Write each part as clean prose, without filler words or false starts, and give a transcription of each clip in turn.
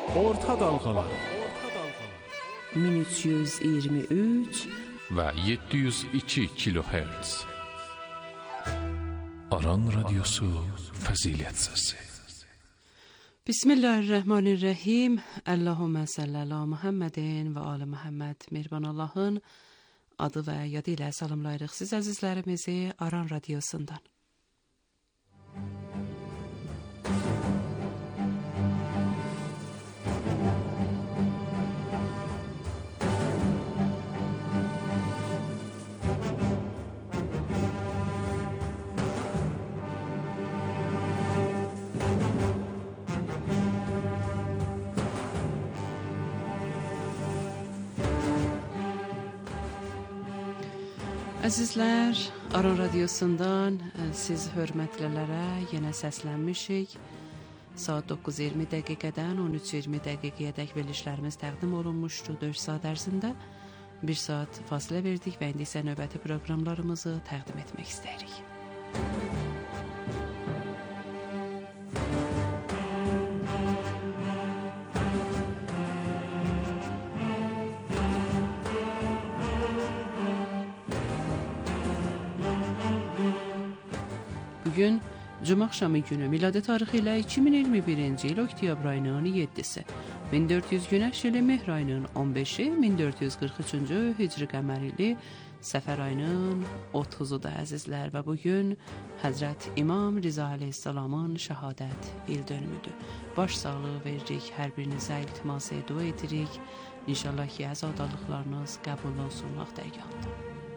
Orta dalğalar 1323 və 702 kilohertz. Aran Radyosu Fəzilət Səsi. Bismillahirrahmanirrahim. Allahümme salli ala Muhammedin və ali Muhammed. Mehriban Allah'ın adı və yadı ilə salamlayırıq siz əzizlərimizi Aran Radyosundan. Əzizlər, Aran Radyosundan siz hörmətlilərə yenə səslənmişik. Saat 9:20 dəqiqədən 13:20 dəqiqəyədək verilişlərimiz təqdim olunmuşdu 4 saat ərzində. 1 saat fasilə verdik və indi isə növbəti proqramlarımızı təqdim etmək istəyirik. Bugün Cuma axşamı günü miladi tarixi ilə 2021-ci il oktyabr ayının 7-si, 1400 günəş ili mehr ayının 15-i, 1443-cü hicri qəmər ili Səfər ayının 30-udur əzizlər və bugün Həzrət İmam Riza əleyhissalamın şəhadət il dönümüdür. Baş sağlığı veririk, hər birinizə iltiması dua edirik. İnşallah ki, əzadalıqlarınız qəbul olsun vaxtdərgahında.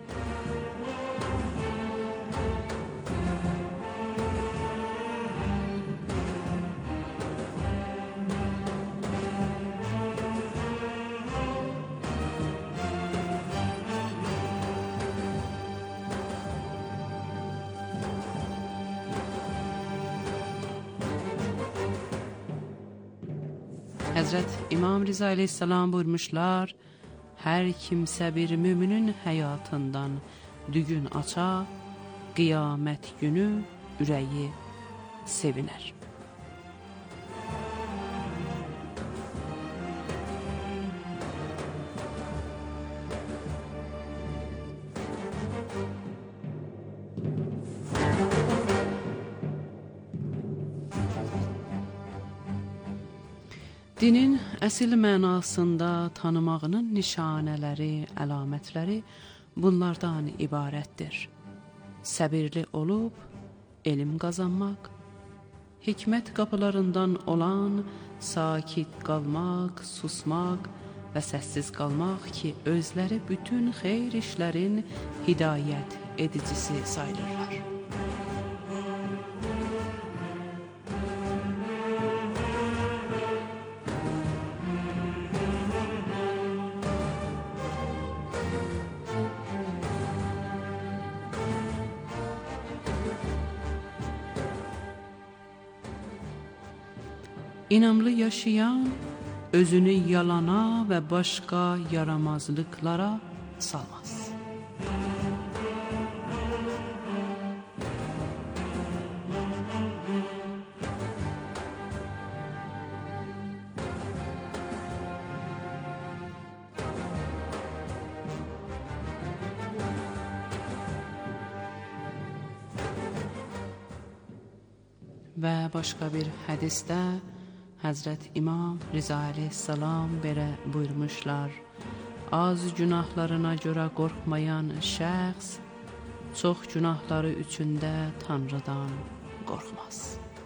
Həzrət İmam Riza əleyhissalam buyurmuşlar, hər kimsə bir müminin həyatından dügün aça, qiyamət günü ürəyi sevinər. Dinin əsil mənasında tanımağının nişanələri, əlamətləri bunlardan ibarətdir. Səbirli olub, elm qazanmaq, hikmət qapılarından olan sakit qalmaq, susmaq və səssiz qalmaq ki, özləri bütün xeyr işlərin hidayət edicisi sayılırlar. İnamlı yaşayan özünü yalana və başqa yaramazlıklara salmaz. Və başqa bir hədisdə Həzrət İmam Riza əleyhissalam belə buyurmuşlar, az günahlarına görə qorxmayan şəxs, çox günahları üçündə Tanrıdan qorxmaz.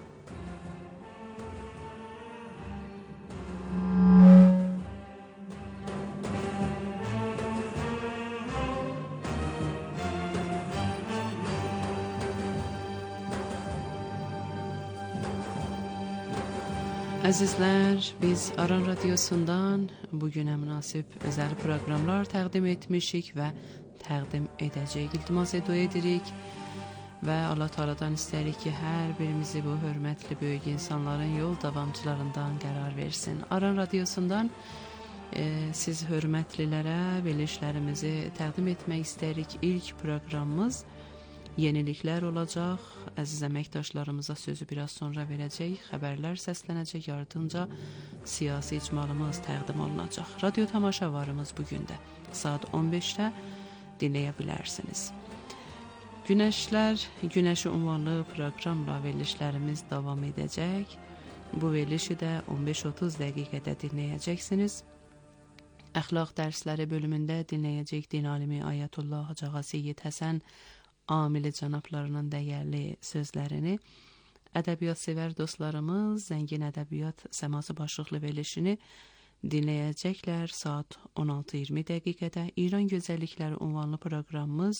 Əzizlər, biz Aran Radyosundan bugünə münasib özəl proqramlar təqdim etmişik və təqdim edəcəyik. İltimas dua edirik və Allah Teala'dan istəyirik ki, hər birimizi bu hörmətli böyük insanların yol davamçılarından qərar versin. Aran Radyosundan siz hörmətlilərə verilişlərimizi təqdim etmək istəyirik. İlk proqramımız yeniliklər olacaq. Əziz əməkdaşlarımıza sözü biraz sonra verəcək. Xəbərlər səslənəcək, ardınca siyasi icmalımız təqdim olunacaq. Radio tamaşavarımız bugün də saat 15-də dinləyə bilərsiniz. Günəşi ünvanlı proqramla verilişlərimiz davam edəcək. Bu verilişi də 15-30 dəqiqədə dinləyəcəksiniz. Əxlaq dərsləri bölümündə dinləyəcək din alimi Ayətullah Hacı Ağa Seyyid Həsən Amili cənablarının dəyərli sözlərini, ədəbiyyat sevər dostlarımız Zəngin Ədəbiyyat Səması başlıqlı verilişini dinləyəcəklər saat 16:20 dəqiqədə. İran Gözəllikləri ünvanlı proqramımız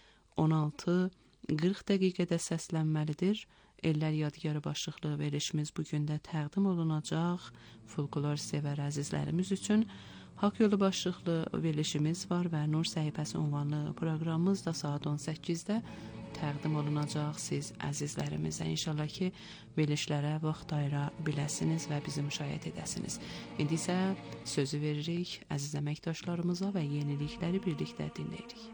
16:40 dəqiqədə səslənməlidir. Ellər Yadigarı başlıqlı verilişimiz bugün də təqdim olunacaq. Folklor sevər əzizlərimiz üçün Haqq Yolu başlıqlı verilişimiz var və Nur Səhifəsi ünvanlı proqramımız da saat 18-də təqdim olunacaq siz əzizlərimizə. İnşallah ki, verilişlərə vaxt ayıra biləsiniz və bizi müşahidə edəsiniz. İndi isə sözü veririk əziz əməkdaşlarımıza və yenilikləri birlikdə dinləyirik.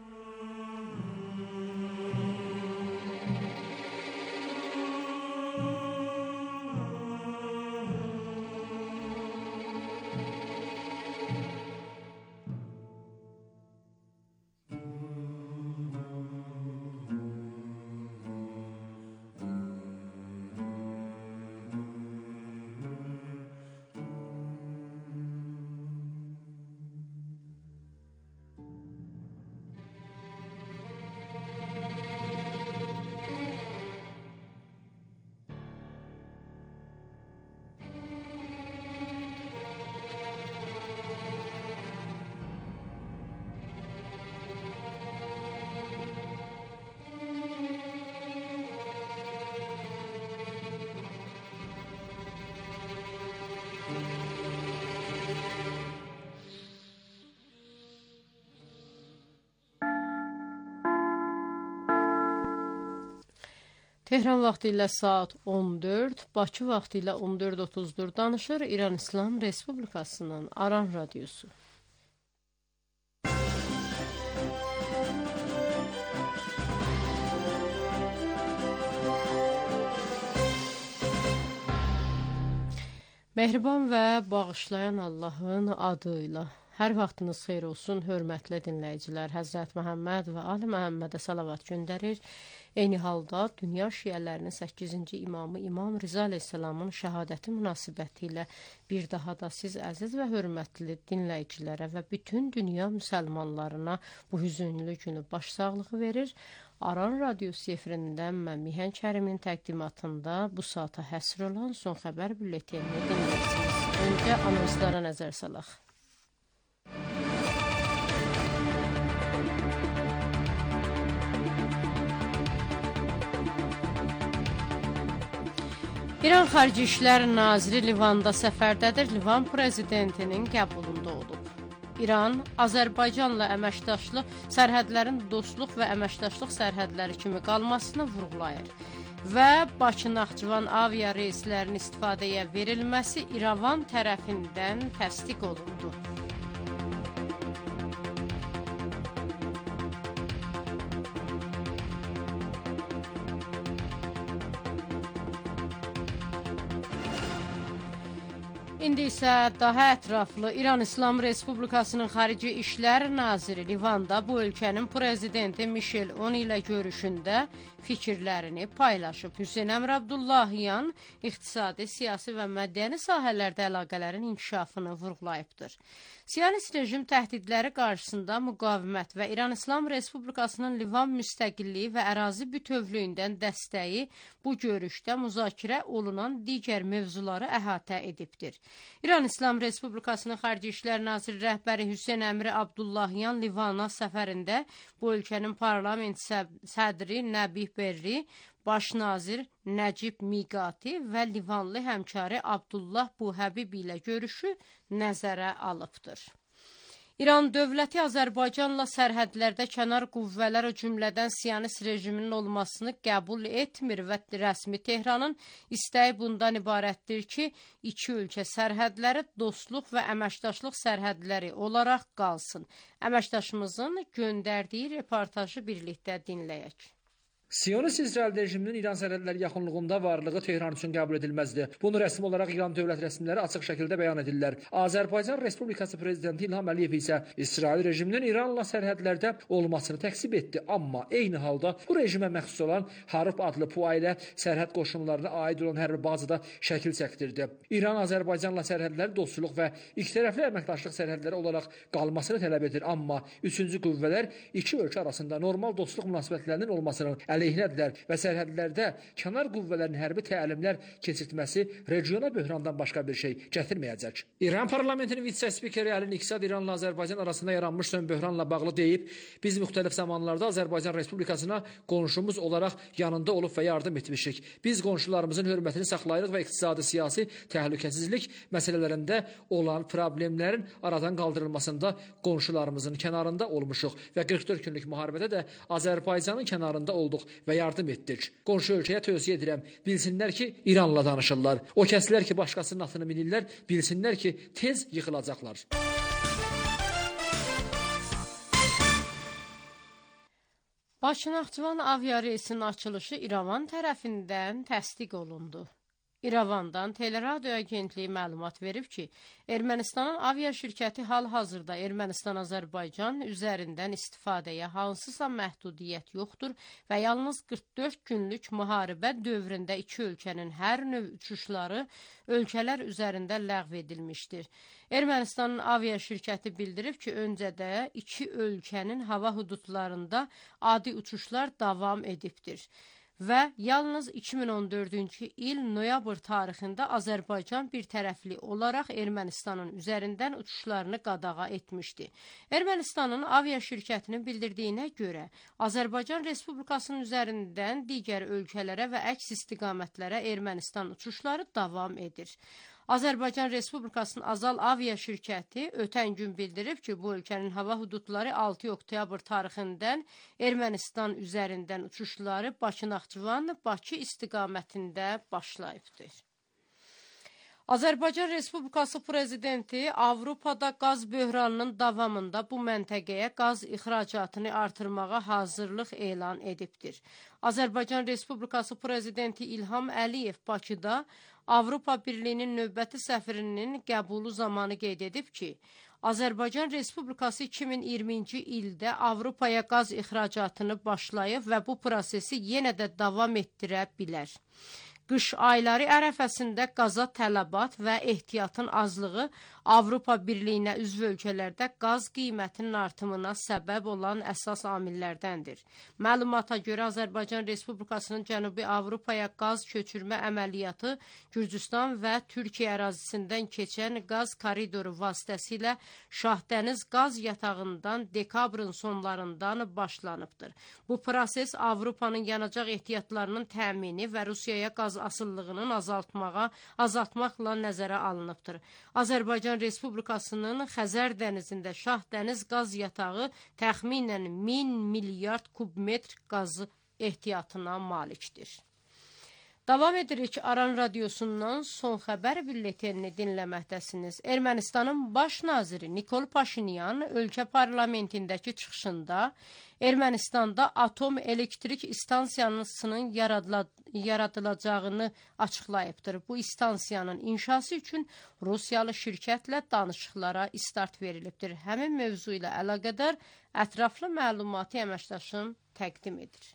Tehran vaxtı ilə saat 14, Bakı vaxtı ilə 14:30-dur. Danışır İran İslam Respublikasının Aran Radiosu. Mehriban və bağışlayan Allahın adıyla. Hər vaxtınız xeyir olsun, hörmətli dinləyicilər. Həzrət Məhəmməd və Ali Məhəmmədə salavat göndərir. Eyni halda dünya şiələrinin 8-ci imamı İmam Riza əleyhissalamın şəhadəti münasibəti ilə bir daha da siz əziz və hörmətli dinləyicilərə və bütün dünya müsəlmanlarına bu hüzünlü günü başsağlığı verir. Aran Radiosu efirindən mən Mihən Kərimin təqdimatında bu saata həsr olan son xəbər bülletenini dinləyirsiniz. Öncə anonslara nəzər salaq. İran Xarici İşlər Naziri Livanda səfərdədir. Livan prezidentinin qəbulunda olub. İran, Azərbaycanla əməkdaşlıq, sərhədlərin dostluq və əməkdaşlıq sərhədləri kimi qalmasını vurğulayır və Bakı-Naxçıvan avia reyslərinin istifadəyə verilməsi İrəvan tərəfindən təsdiq olundu. İndi isə daha ətraflı İran İslam Respublikasının Xarici İşlər Naziri Livanda bu ölkənin prezidenti Michel Aoun ilə görüşündə fikirlərini paylaşıb. Hüseyn Əmr Abdullahyan iqtisadi, siyasi və mədəni sahələrdə əlaqələrin inkişafını vurğulayıbdır. Siyonist rejim təhdidləri qarşısında müqavimət və İran İslam Respublikasının Livan müstəqilliyi və ərazi bütövlüyündən dəstəyi bu görüşdə müzakirə olunan digər mövzuları əhatə edibdir. İran İslam Respublikasının Xarici İşlər Naziri rəhbəri Hüseyn Əmri Abdullahyan Livana səfərində bu ölkənin parlament sədri Nəbih Berri, baş nazir Nəcib Miqati və Livanlı həmkarı Abdullah Buhəbib ilə görüşü nəzərə alıbdır. İran dövləti Azərbaycanla sərhədlərdə kənar qüvvələr o cümlədən siyonist rejiminin olmasını qəbul etmir və rəsmi Tehranın istəyi bundan ibarətdir ki, iki ölkə sərhədləri dostluq və əməkdaşlıq sərhədləri olaraq qalsın. Əməkdaşımızın göndərdiyi reportajı birlikdə dinləyək. Siyonist İsrail rejiminin İran sərhədləri yaxınlığında varlığı Tehran üçün qəbul edilməzdir. Bunu rəsmi olaraq İran dövlət rəsmiləri açıq şəkildə bəyan edirlər. Azərbaycan Respublikası prezidenti İlham Əliyev isə İsrail rejiminin İranla sərhədlərdə olmasını təksib etdi. Amma eyni halda bu rejimə məxsus olan Harp adlı PUA ilə sərhəd qoşunlarına aid olan hərbi bazada şəkil çəkdirdi. İran Azərbaycanla sərhədləri dostluq və ikitərəfli əməkdaşlıq sərhədləri olaraq qalmasını tələb edir. Amma üçüncü qüvvələr iki ölkə arasında normal dostluq münasibətlərinin olmasının əleyhinədirlər və sərhədlərdə kənar qüvvələrin hərbi təlimlər keçirtməsi regiona böhrandan başqa bir şey gətirməyəcək. İran parlamentinin vitse-spikeri Əli Niksad İranla Azərbaycan arasında yaranmış sön böhranla bağlı deyib, biz müxtəlif zamanlarda Azərbaycan Respublikasına qonşumuz olaraq yanında olub və yardım etmişik. Biz qonşularımızın hörmətini saxlayırıq və iqtisadi siyasi təhlükəsizlik məsələlərində olan problemlərin aradan qaldırılmasında qonşularımızın kənarında olmuşuq və 44 günlük müharibədə də Azərbaycanın kənarında olduq və yardım etdik. Qonşu ölkəyə tövsiyə edirəm, bilsinlər ki, İranla danışırlar. O kəslər ki, başqasının atını minirlər, bilsinlər ki, tez yıxılacaqlar. Bakı-Naxçıvan aviareysinin açılışı İrəvan tərəfindən təsdiq olundu. İrəvandan Teleradio agentliyi məlumat verib ki, Ermənistanın avia şirkəti hal-hazırda Ermənistan-Azərbaycan üzərindən istifadəyə hansısa məhdudiyyət yoxdur və yalnız 44 günlük müharibə dövründə iki ölkənin hər növ uçuşları ölkələr üzərində ləğv edilmişdir. Ermənistanın avia şirkəti bildirib ki, öncədə iki ölkənin hava hududlarında adi uçuşlar davam edibdir. Və yalnız 2014-cü il noyabr tarixində Azərbaycan bir tərəfli olaraq Ermənistanın üzərindən uçuşlarını qadağa etmişdi. Ermənistanın avia şirkətinin bildirdiyinə görə, Azərbaycan Respublikasının üzərindən digər ölkələrə və əks istiqamətlərə Ermənistan uçuşları davam edir. Azərbaycan Respublikasının Azal Avia şirkəti ötən gün bildirib ki, bu ölkənin hava hududları 6 oktyabr tarixindən Ermənistan üzərindən uçuşları Bakı-Naxçıvan, Bakı istiqamətində başlayıbdır. Azərbaycan Respublikası Prezidenti Avropada qaz böhranının davamında bu məntəqəyə qaz ixracatını artırmağa hazırlıq elan edibdir. Azərbaycan Respublikası Prezidenti İlham Əliyev Bakıda Avropa Birliyinin növbəti səfirinin qəbulu zamanı qeyd edib ki, Azərbaycan Respublikası 2020-ci ildə Avropaya qaz ixracatını başlayıb və bu prosesi yenə də davam etdirə bilər. Qış ayları ərəfəsində qaza tələbat və ehtiyatın azlığı Avropa Birliyinə üzv ölkələrdə qaz qiymətinin artımına səbəb olan əsas amillərdəndir. Məlumata görə Azərbaycan Respublikasının Cənubi Avropaya qaz köçürmə əməliyyatı Gürcüstan və Türkiyə ərazisindən keçən qaz koridoru vasitəsilə Şahdəniz qaz yatağından dekabrın sonlarından başlanıbdır. Bu proses Avropanın yanacaq ehtiyatlarının təmini və Rusiyaya qaz asıllığının azaltmaqla nəzərə alınıbdır. Azərbaycan Respublikasının Xəzər dənizində Şahdəniz qaz yatağı təxminən 1000 milyard kubmetr qaz ehtiyatına malikdir. Davam edirik Aran Radiosundan son xəbər bülletenini dinləməkdəsiniz. Ermənistanın baş naziri Nikol Paşinyan ölkə parlamentindəki çıxışında Ermənistanda atom elektrik istansiyasının yaradılacağını açıqlayıbdır. Bu istansiyanın inşası üçün Rusiyalı şirkətlə danışıqlara start verilibdir. Həmin mövzu ilə əlaqədar ətraflı məlumatı əməkdaşım təqdim edir.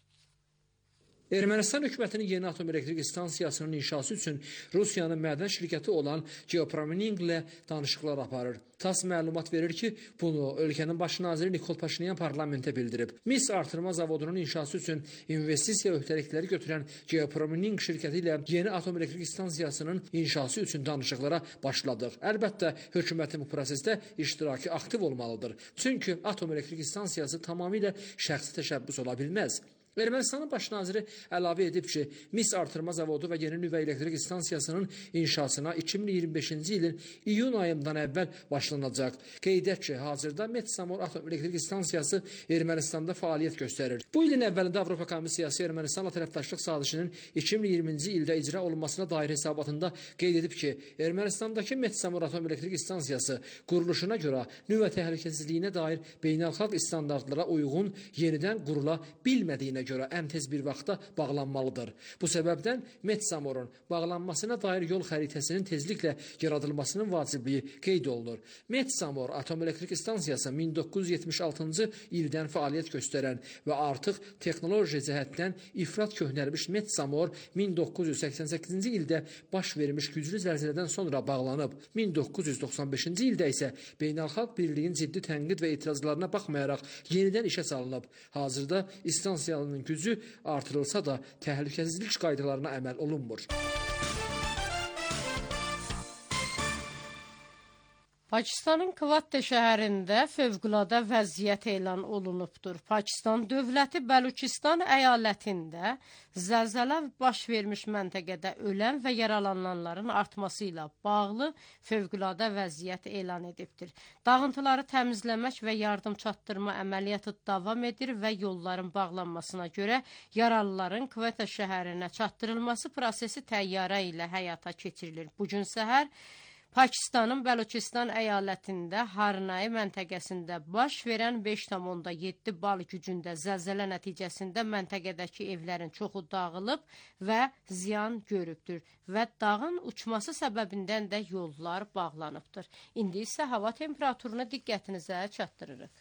Ermənistan hökumətinin yeni atom elektrik istansiyasının inşası üçün Rusiyanın mədən şirkəti olan Geopromining ilə danışıqlar aparır. TASS məlumat verir ki, bunu ölkənin baş naziri Nikol Paşinyan parlamentə bildirib. Mis artırma zavodunun inşası üçün investisiya öhdəlikləri götürən Geopromining şirkəti ilə yeni atom elektrik istansiyasının inşası üçün danışıqlara başladıq. Əlbəttə, hökumətin bu prosesdə iştirakı aktiv olmalıdır. Çünki atom elektrik istansiyası tamamilə şəxsi təşəbbüs ola bilməz. Ermənistanın baş naziri əlavə edib ki, mis artırma zavodu və yeni nüvə elektrik istansiyasının inşasına 2025-ci ilin iyun ayından əvvəl başlanacaq. Qeydək ki, hazırda Metsamor atom elektrik istansiyası Ermənistanda fəaliyyət göstərir. Bu ilin əvvəlində Avropa Komissiyası Ermənistanla tərəfdaşlıq sazişinin 2020-ci ildə icra olunmasına dair hesabatında qeyd edib ki, Ermənistandakı Metsamor atom elektrik istansiyası quruluşuna görə nüvə təhlükəsizliyinə dair beynəlxalq standartlara uyğun yenidən qurula bilmədiyinə təqdiminə görə ən tez bir vaxtda bağlanmalıdır. Bu səbəbdən Metsamorun bağlanmasına dair yol xəritəsinin tezliklə yaradılmasının vacibliyi qeyd olunur. Metsamor atom elektrik stansiyası 1976-cı ildən fəaliyyət göstərən və artıq texnoloji cəhətdən ifrat köhnəlmiş Metsamor 1988-ci ildə baş vermiş güclü zəlzələdən sonra bağlanıb. 1995-ci ildə isə beynəlxalq birliyin ciddi tənqid və etirazlarına baxmayaraq yenidən işə salınıb. Hazırda stansiyanın gücü artırılsa da təhlükəsizlik qaydalarına əməl olunmur. Pakistanın Kvatdə şəhərində fövqüladə vəziyyət elan olunubdur. Pakistan dövləti Bəluçistan əyalətində zəlzələ baş vermiş məntəqədə ölən və yaralananların artması ilə bağlı fövqüladə vəziyyət elan edibdir. Dağıntıları təmizləmək və yardım çatdırma əməliyyatı davam edir və yolların bağlanmasına görə yaralıların Kvatdə şəhərinə çatdırılması prosesi təyyarə ilə həyata keçirilir. Bu gün səhər Pakistanın Bəluçistan əyalətində Harnai məntəqəsində baş verən 5,7 bal gücündə zəlzələ nəticəsində məntəqədəki evlərin çoxu dağılıb və ziyan görübdür və dağın uçması səbəbindən də yollar bağlanıbdır. İndi isə hava temperaturunu diqqətinizə çatdırırıq.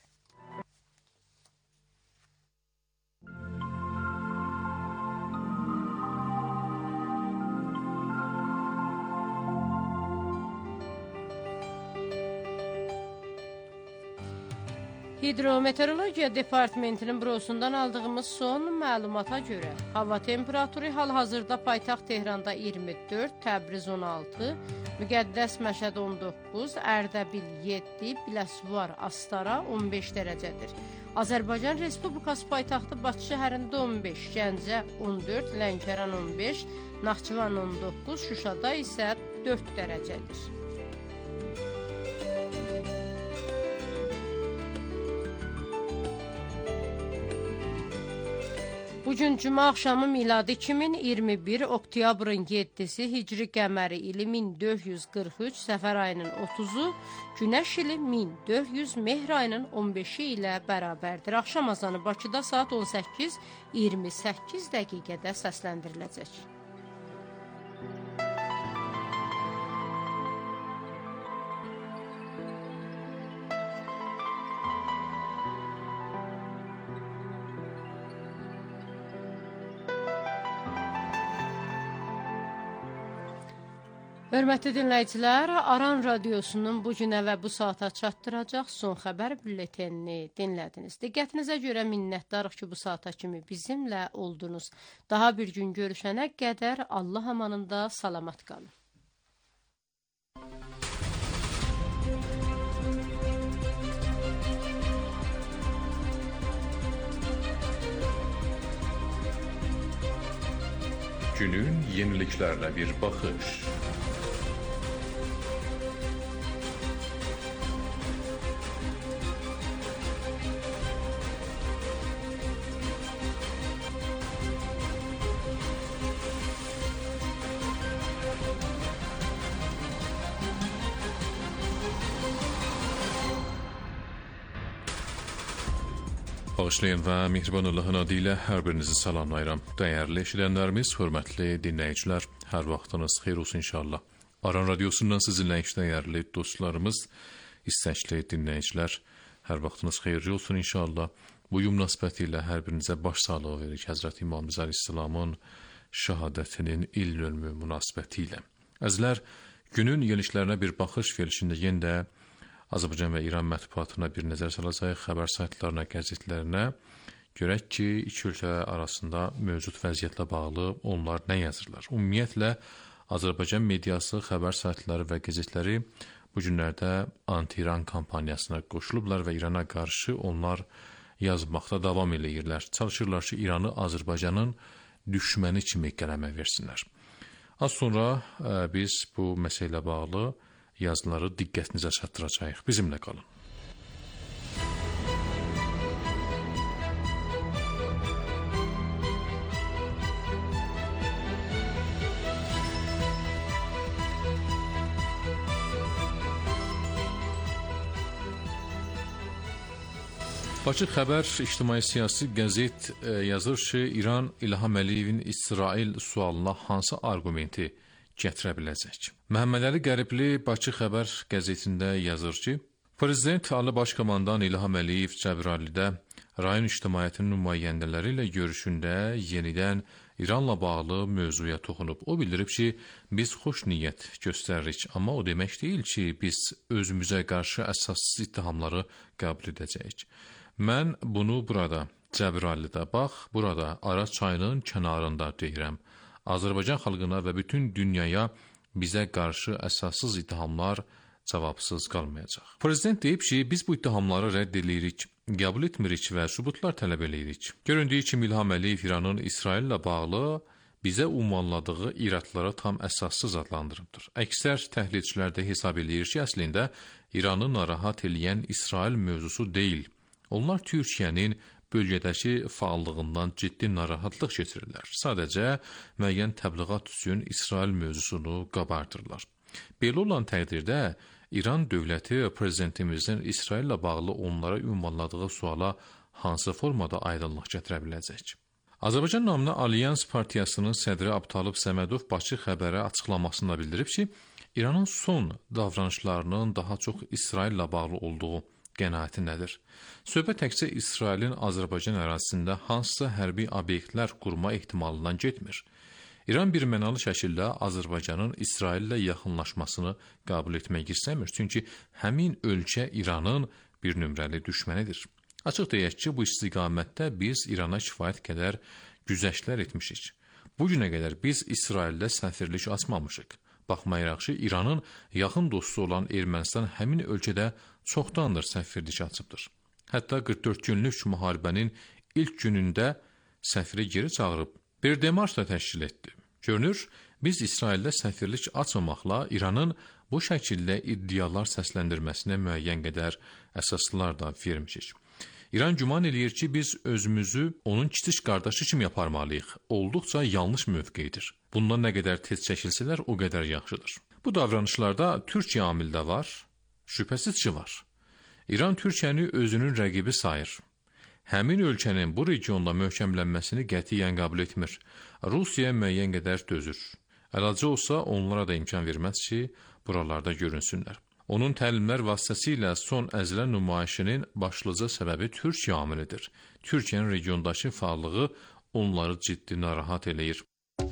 Hidrometeorologiya Departamentinin bürosundan aldığımız son məlumata görə hava temperaturu hal-hazırda paytaxt Tehranda 24, Təbriz 16, Müqəddəs Məşəd 19, Ərdəbil 7, Biləsuvar, Astara 15 dərəcədir. Azərbaycan Respublikası paytaxtı Bakı şəhərində 15, Gəncə 14, Lənkəran 15, Naxçıvan 19, Şuşada isə 4 dərəcədir. Bugün cümə axşamı miladi 2021, oktyabrın 7-si, hicri qəməri ili 1443, səfər ayının 30-u, günəş ili 1400, mehr ayının 15-i ilə bərabərdir. Axşam azanı Bakıda saat 18:28 dəqiqədə səsləndiriləcək. Hörmətli dinləyicilər, Aran Radiosunun bu günə və bu saata çatdıracaq son xəbər bülletenini dinlədiniz. Diqqətinizə görə minnətdarıq ki, bu saata kimi bizimlə oldunuz. Daha bir gün görüşənə qədər Allah amanında salamat qalın. Günün yeniliklərlə bir baxış. Bağışlayın və mehriban Allahın adı ilə hər birinizi salamlayıram. Dəyərli eşidənlərimiz, hörmətli dinləyicilər, hər vaxtınız xeyir olsun inşallah. Aran Radiosundan sizinlə dəyərli dostlarımız, istəkli dinləyicilər, hər vaxtınız xeyirli olsun inşallah. Bu münasibəti ilə hər birinizə baş sağlığı veririk Həzrəti İmam Əleyhisselamın şəhadətinin il dönümü münasibəti ilə. Əzizlər, günün yeniliklərinə bir baxış verilişində yenə də Azərbaycan və İran mətbuatına bir nəzər salacaq, xəbər saytlarına, qəzetlərinə. Görək ki, iki ölkə arasında mövcud vəziyyətlə bağlı onlar nə yazırlar. Ümumiyyətlə, Azərbaycan mediası, xəbər saytları və qəzetləri bu günlərdə anti-İran kampaniyasına qoşulublar və İrana qarşı onlar yazmaqda davam edirlər. Çalışırlar ki, İranı Azərbaycanın düşməni kimi qələmə versinlər. Az sonra biz bu məsələ bağlı yazıları diqqətinizə çatdıracağıq. Bizimlə qalın. Bakı Xəbər ictimai-siyasi qəzet yazır ki, İran İlham Əliyevin İsrail sualına hansı arqumenti gətirə biləcək? Məhəmmədəli Qəribli Bakı Xəbər qəzetində yazır ki, Prezident Ali Başkomandan İlham Əliyev Cəbrayıldə rayon ictimaiyyətinin nümayəndələri ilə görüşündə yenidən İranla bağlı mövzuya toxunub. O bildirib ki, biz xoş niyyət göstəririk, amma o demək deyil ki, biz özümüzə qarşı əsassız ittihamları qəbul edəcəyik. Mən bunu burada, Cəbrayıldə, bax, burada Araz çayının kənarında deyirəm. Azərbaycan xalqına və bütün dünyaya bizə qarşı əsassız ittihamlar cavabsız qalmayacaq. Prezident deyib ki, biz bu ittihamları rədd edirik, qəbul etmirik və sübutlar tələb edirik. Göründüyü kimi İlham Əliyev İranın İsraillə bağlı bizə ünvanladığı iradları tam əsassız adlandırıbdır. Əksər təhlilçilər də hesab edir ki, əslində İranı narahat eləyən İsrail mövzusu deyil. Onlar Türkiyənin bölgədəki fəallığından ciddi narahatlıq keçirirlər. Sadəcə müəyyən təbliğat üçün İsrail mövzusunu qabardırlar. Belə olan təqdirdə İran dövləti prezidentimizin İsraillə bağlı onlara ünvanladığı suala hansı formada aydınlıq gətirə biləcək? Azərbaycan namına Alyans Partiyasının sədri Abtalib Səmədov Bakı Xəbərə açıqlamasında bildirib ki, İranın son davranışlarının daha çox İsraillə bağlı olduğu qənaətindədir. Söhbət təkcə İsrailin Azərbaycan ərazisində hansısa hərbi obyektlər qurma ehtimalından getmir. İran birmənalı şəkildə Azərbaycanın İsraillə yaxınlaşmasını qəbul etmək istəmir, çünki həmin ölkə İranın bir nömrəli düşmənidir. Açıq deyək ki, bu istiqamətdə biz İrana kifayət qədər güzəştlər etmişik. Bu günə qədər biz İsraildə səfirlik açmamışıq. Baxmayaraq ki, İranın yaxın dostu olan Ermənistan həmin ölkədə çoxdandır səfirlik açıbdır. Hətta 44 günlük müharibənin ilk günündə səfiri geri çağırıb bir demarş da təşkil etdi. Görünür, biz İsraildə səfirlik açmamaqla İranın bu şəkildə iddialar səsləndirməsinə müəyyən qədər əsaslar da vermişik. İran güman eləyir ki, biz özümüzü onun kiçik qardaşı kimi aparmalıyıq. Olduqca yanlış mövqeyidir. Bundan nə qədər tez çəkilsələr, o qədər yaxşıdır. Bu davranışlarda Türkiyə amil də var, şübhəsiz ki var. İran Türkiyəni özünün rəqibi sayır. Həmin ölkənin bu regionda möhkəmlənməsini qətiyyən qəbul etmir. Rusiya müəyyən qədər dözür. Əlacı olsa onlara da imkan verməz ki, buralarda görünsünlər. Onun təlimlər vasitəsilə son əzilən nümayişinin başlıca səbəbi Türkiyə amilidir. Türkiyənin regiondakı fəallığı onları ciddi narahat eləyir.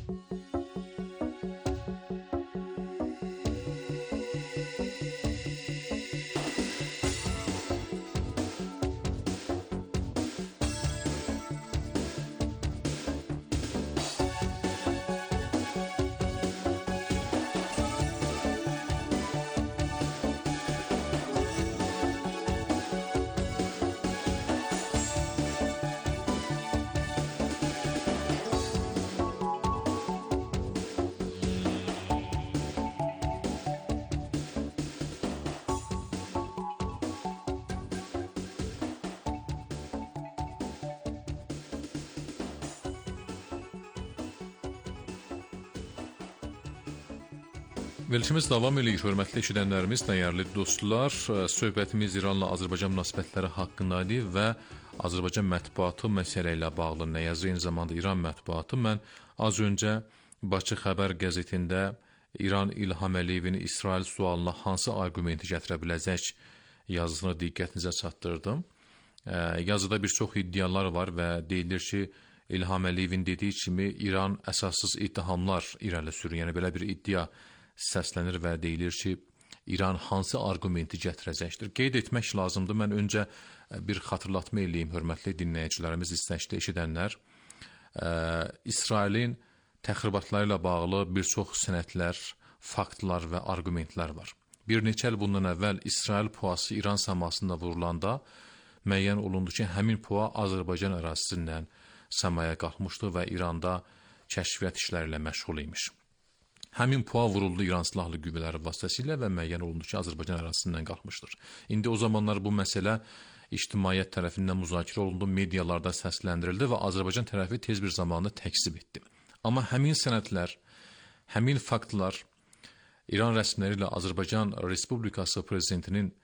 Verilişimiz davam edir, hörmətli eşidənlərimiz, dəyərli dostlar. Söhbətimiz İranla Azərbaycan münasibətləri haqqındadır və Azərbaycan mətbuatı məsələ ilə bağlı nə yazır, eyni zamanda İran mətbuatı. Mən az öncə Bakı Xəbər qəzetində İran İlham Əliyevin İsrail sualına hansı arqumenti gətirə biləcək yazısını diqqətinizə çatdırdım. Yazıda bir çox iddialar var və deyilir ki, İlham Əliyevin dediyi kimi İran əsassız ittihamlar irəli sürür. Yəni belə bir iddia səslənir və deyilir ki, İran hansı arqumenti gətirəcəkdir. Qeyd etmək lazımdır. Mən öncə bir xatırlatma eləyim, hörmətli dinləyicilərimiz, istəkli eşidənlər. İsrailin təxribatları ilə bağlı bir çox sənədlər, faktlar və arqumentlər var. Bir neçə il bundan əvvəl İsrail PUA-sı İran səmasında vurulanda müəyyən olundu ki, həmin PUA Azərbaycan ərazisindən səmaya qalxmışdı və İranda kəşfiyyat işləri ilə məşğul imiş. Həmin PUA vuruldu İran silahlı qüvvələri vasitəsilə və müəyyən olundu ki, Azərbaycan ərazisindən qalxmışdır. İndi o zamanlar bu məsələ ictimaiyyət tərəfindən müzakirə olundu, medialarda səsləndirildi və Azərbaycan tərəfi tez bir zamanda təkzib etdi. Amma həmin sənədlər, həmin faktlar İran rəsmiləri ilə Azərbaycan Respublikası prezidentinin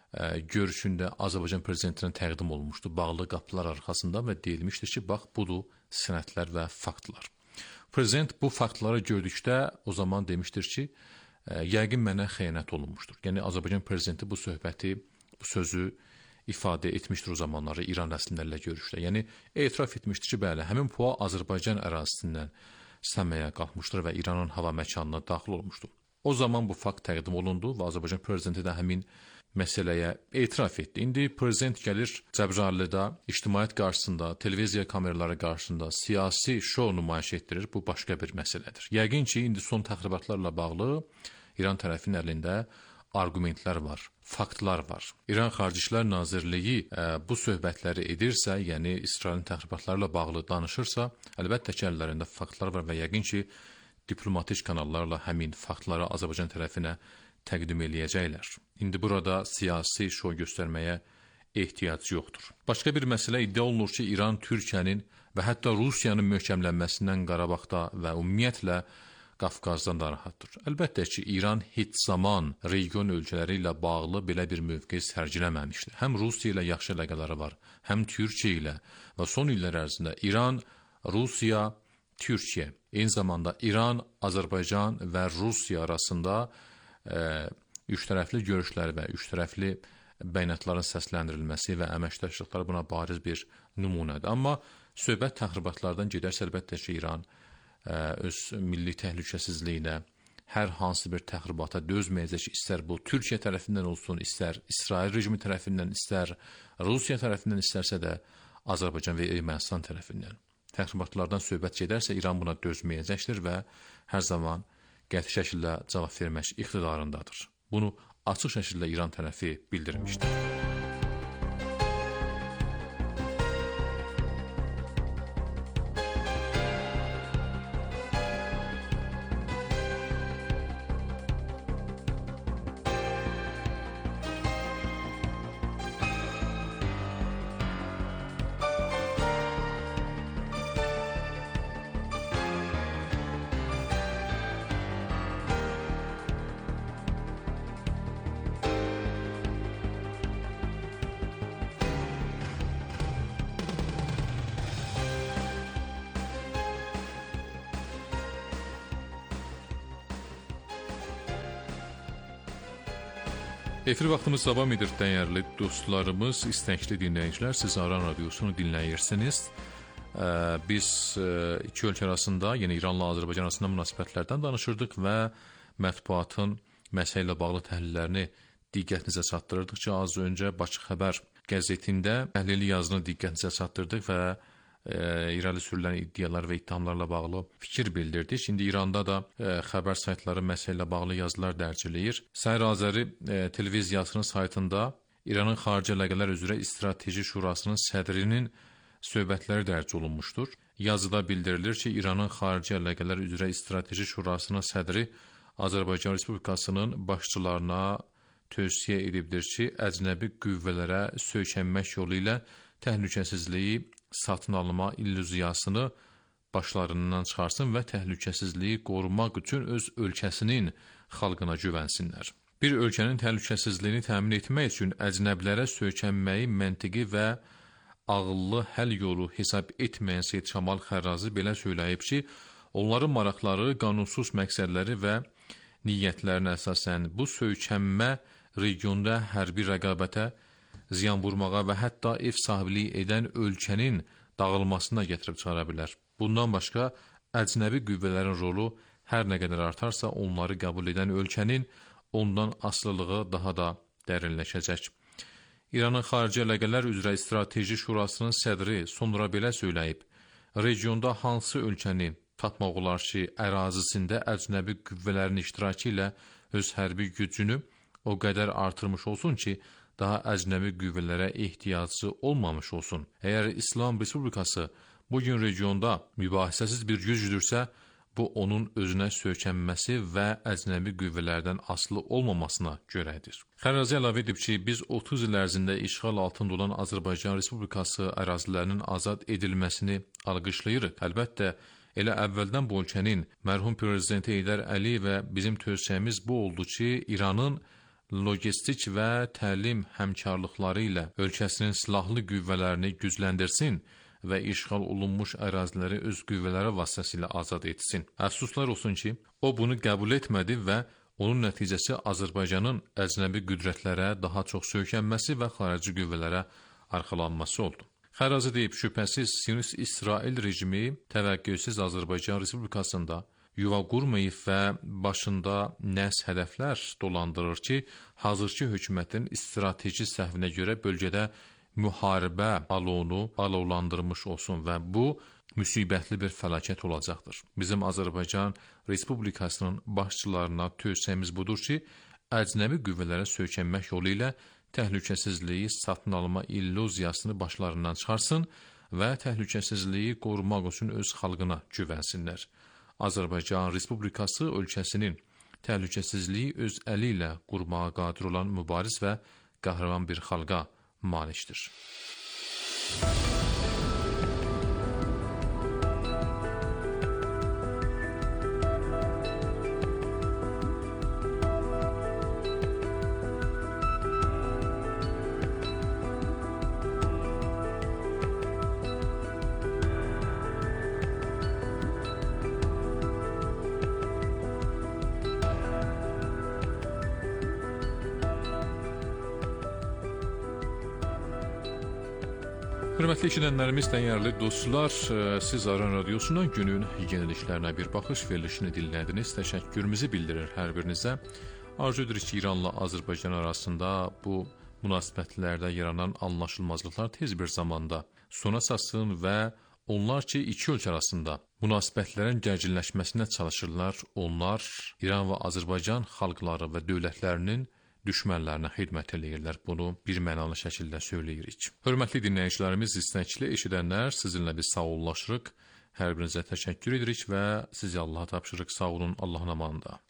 görüşündə Azərbaycan prezidentinə təqdim olunmuşdu bağlı qapılar arxasında və deyilmişdi ki, bax budur sənədlər və faktlar. Prezident bu faktları gördükdə o zaman demişdir ki, yəqin mənə xəyanət olunmuşdur. Yəni Azərbaycan prezidenti bu söhbəti, bu sözü ifadə etmişdir o zamanları İran rəsmilərlə görüşdə. Yəni etiraf etmişdir ki, bəli, həmin PUA Azərbaycan ərazisindən səmaya qalxmışdır və İranın hava məkanına daxil olmuşdur. O zaman bu fakt təqdim olundu və Azərbaycan prezidenti də həmin məsələyə etiraf etdi. İndi prezident gəlir Cəbrayılda ictimaiyyət qarşısında, televiziya kameraları qarşısında siyasi şou nümayiş etdirir. Bu başqa bir məsələdir. Yəqin ki, indi son təxribatlarla bağlı İran tərəfinin əlində argumentlər var, faktlar var. İran Xarici İşlər Nazirliyi bu söhbətləri edirsə, yəni İsrailin təxribatlarla bağlı danışırsa, əlbəttə ki, əllərində faktlar var və yəqin ki, diplomatik kanallarla həmin faktları Azərbaycan tərəfinə təqdim eləyəcəklər. İndi burada siyasi şou göstərməyə ehtiyac yoxdur. Başqa bir məsələ iddia olunur ki, İran Türkiyənin və hətta Rusiyanın möhkəmlənməsindən Qarabağda və ümumiyyətlə Qafqazdan narahatdır. Əlbəttə ki, İran heç zaman region ölkələri ilə bağlı belə bir mövqe sərgiləməmişdir. Həm Rusiya ilə yaxşı əlaqələri var, həm Türkiyə ilə və son illər ərzində İran, Rusiya, Türkiyə, eyni zamanda İran, Azərbaycan və Rusiya arasında üçtərəfli görüşlər və üçtərəfli bəyanatların səsləndirilməsi və əməkdaşlıqlar buna bariz bir nümunədir. Amma söhbət təxribatlardan gedərsə, əlbəttə ki, İran öz milli təhlükəsizliyinə hər hansı bir təxribata dözməyəcək, istər bu Türkiyə tərəfindən olsun, istər İsrail rejimi tərəfindən, istər Rusiya tərəfindən, istərsə də Azərbaycan və Ermənistan tərəfindən. Təxribatlardan söhbət gedərsə, İran buna dözməyəcəkdir və hər zaman qəti şəkildə cavab vermək iqtidarındadır. Bunu açıq şəkildə İran tərəfi bildirmişdir. Efir vaxtımız davam edir, dəyərli dostlarımız, istəkli dinləyicilər. Siz Aran Radiosunu dinləyirsiniz. Biz iki ölkə arasında, yəni İranla Azərbaycan arasında münasibətlərdən danışırdıq və mətbuatın məsələ ilə bağlı təhlillərini diqqətinizə çatdırırdıq ki, az öncə Bakı Xəbər qəzetində təhlili yazını diqqətinizə çatdırdıq və irəli sürülən iddialar və ittihamlarla bağlı fikir bildirdik. İndi İranda da xəbər saytları məsələ ilə bağlı yazılar dərc eləyir. Səhər Azəri televiziyasının saytında İranın Xarici Əlaqələr üzrə Strateji Şurasının sədrinin söhbətləri dərc olunmuşdur. Yazıda bildirilir ki, İranın Xarici Əlaqələr üzrə Strateji Şurasının sədri Azərbaycan Respublikasının başçılarına tövsiyə edibdir ki, əcnəbi qüvvələrə söykənmək yolu ilə təhlükəsizliyi satın alma illüziyasını başlarından çıxarsın və təhlükəsizliyi qorumaq üçün öz ölkəsinin xalqına güvənsinlər. Bir ölkənin təhlükəsizliyini təmin etmək üçün əcnəbilərə söykənməyi məntiqi və ağıllı həll yolu hesab etməyən Seyid Şamal Xərrazi belə söyləyib ki, onların maraqları, qanunsuz məqsədləri və niyyətlərinə əsasən bu söykənmə regionda hərbi rəqabətə ziyan vurmağa və hətta ev sahibliyi edən ölkənin dağılmasına gətirib çıxara bilər. Bundan başqa, əcnəbi qüvvələrin rolu hər nə qədər artarsa, onları qəbul edən ölkənin ondan asılılığı daha da dərinləşəcək. İranın Xarici Əlaqələr üzrə Strateji Şurasının sədri sonra belə söyləyib, regionda hansı ölkəni tatmaq olar ki, ərazisində əcnəbi qüvvələrin iştirakı ilə öz hərbi gücünü o qədər artırmış olsun ki, daha əcnəbi qüvvələrə ehtiyacı olmamış olsun. Əgər İslam Respublikası bugün regionda mübahisəsiz bir gücdürsə, bu onun özünə söykənməsi və əcnəbi qüvvələrdən asılı olmamasına görədir. Xərrazi əlavə edib ki, biz 30 il ərzində işğal altında olan Azərbaycan Respublikası ərazilərinin azad edilməsini alqışlayırıq. Əlbəttə, elə əvvəldən bu ölkənin mərhum prezidenti Heydər Əliyev və bizim tövsiyəmiz bu oldu ki, İranın logistik və təlim həmkarlıqları ilə ölkəsinin silahlı qüvvələrini gücləndirsin və işğal olunmuş əraziləri öz qüvvələri vasitəsilə azad etsin. Əfsuslar olsun ki, o bunu qəbul etmədi və onun nəticəsi Azərbaycanın əcnəbi qüdrətlərə daha çox söykənməsi və xarici qüvvələrə arxalanması oldu. Xərazi deyib, şübhəsiz Sionist-İsrail rejimi təvəqqüsüz Azərbaycan Respublikasında yuva qurmayıb və başında nəhs hədəflər dolandırır ki, hazırki hökumətin strateji səhvinə görə bölgədə müharibə alonu alovlandırmış olsun və bu müsibətli bir fəlakət olacaqdır. Bizim Azərbaycan Respublikasının başçılarına tövsiyəmiz budur ki, əcnəbi qüvvələrə söykənmək yolu ilə təhlükəsizliyi satın alma illüziyasını başlarından çıxarsın və təhlükəsizliyi qorumaq üçün öz xalqına güvənsinlər. Azərbaycan Respublikası ölkəsinin təhlükəsizliyi öz əli ilə qurmağa qadir olan mübariz və qəhrəman bir xalqa malikdir. Hörmətli eşidənlərimiz, dəyərli dostlar, siz Aran Radiosundan günün yeniliklərinə bir baxış verilişini dinlədiniz. Təşəkkürümüzü bildirir hər birinizə. Arzu edirik ki, İranla Azərbaycan arasında bu münasibətlərdə yaranan anlaşılmazlıqlar tez bir zamanda sona çatsın və onlar ki, iki ölkə arasında münasibətlərin gərginləşməsinə çalışırlar, onlar İran və Azərbaycan xalqları və dövlətlərinin düşmənlərinə xidmət eləyirlər. Bunu bir mənalı şəkildə söyləyirik. Hörmətli dinləyicilərimiz, istəkli eşidənlər, sizinlə biz sağollaşırıq. Hər birinizə təşəkkür edirik və sizi Allaha tapşırıq. Sağ olun, Allahın amanında.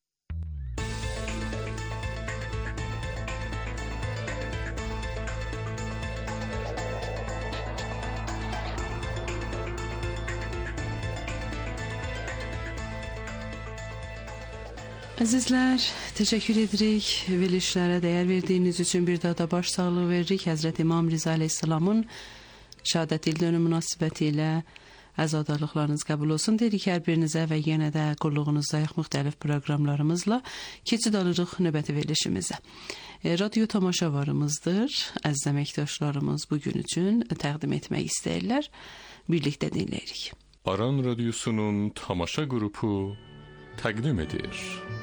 Əzizlər, təşəkkür edirik. Verilişlərə dəyər verdiyiniz üçün bir daha da baş sağlığı veririk. Həzrət İmam Riza Aleyhisselamın şəhadət il dönümü münasibəti ilə əzadalıqlarınız qəbul olsun dedik hər birinizə və yenə də qulluğunuzdayıq müxtəlif proqramlarımızla keçid alırıq növbəti verilişimizə. Radio tamaşavarımızdır. Əziz əməkdaşlarımız bugün üçün təqdim etmək istəyirlər. Birlikdə dinləyirik. Aran Radiosunun tamaşa qrupu təqdim edir.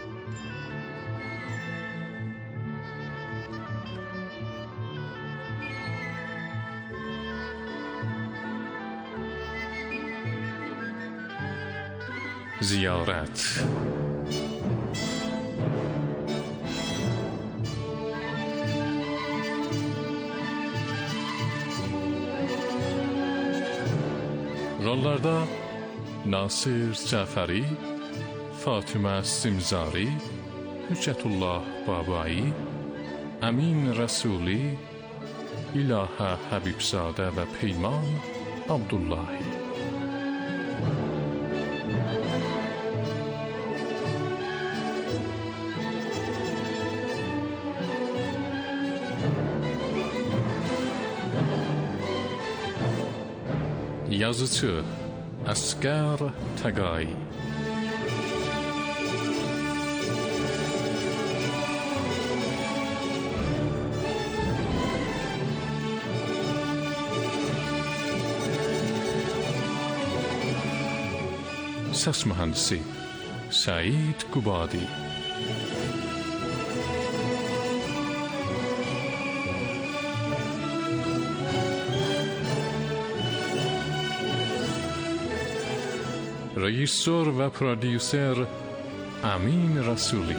Ziyarət. Rollarda Nasir Cəfəri, Fatimə Simzari, Hüccətullah Babai, Əmin Rəsuli, İlahə Həbibzadə və Peyman Abdullahi. Yazıcı Əsqər Təqai. Səs mühəndisi Səid Qubadi. Rejissor və prodüser Əmin Rəsuli.